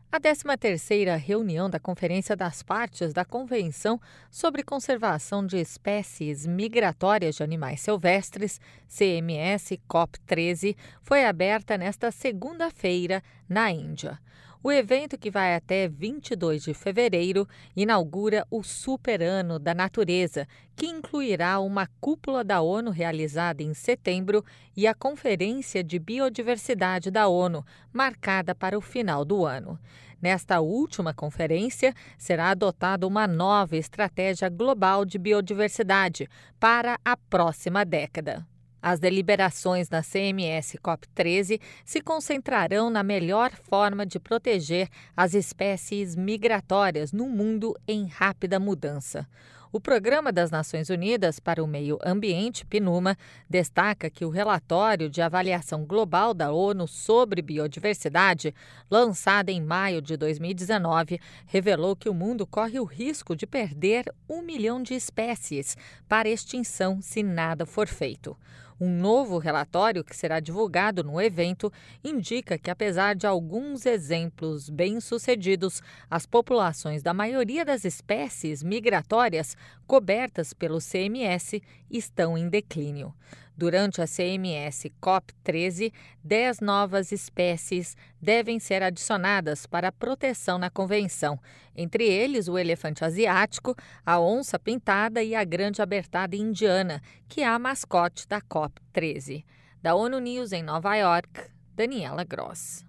A 13ª reunião da Conferência das Partes da Convenção sobre Conservação de Espécies Migratórias de Animais Silvestres, CMS COP13, foi aberta nesta segunda-feira, na Índia. O evento, que vai até 22 de fevereiro, inaugura o Super Ano da Natureza, que incluirá uma cúpula da ONU realizada em setembro e a Conferência de Biodiversidade da ONU, marcada para o final do ano. Nesta última conferência, será adotada uma nova estratégia global de biodiversidade para a próxima década. As deliberações da CMS COP13 se concentrarão na melhor forma de proteger as espécies migratórias no mundo em rápida mudança. O Programa das Nações Unidas para o Meio Ambiente, PNUMA, destaca que o relatório de avaliação global da ONU sobre biodiversidade, lançado em maio de 2019, revelou que o mundo corre o risco de perder 1 milhão de espécies para extinção se nada for feito. Um novo relatório, que será divulgado no evento, indica que, apesar de alguns exemplos bem-sucedidos, as populações da maioria das espécies migratórias cobertas pelo CMS estão em declínio. Durante a CMS COP13, 10 novas espécies devem ser adicionadas para a proteção na convenção, entre eles o elefante asiático, a onça-pintada e a grande abertada indiana, que é a mascote da COP13. Da ONU News em Nova York, Daniela Gross.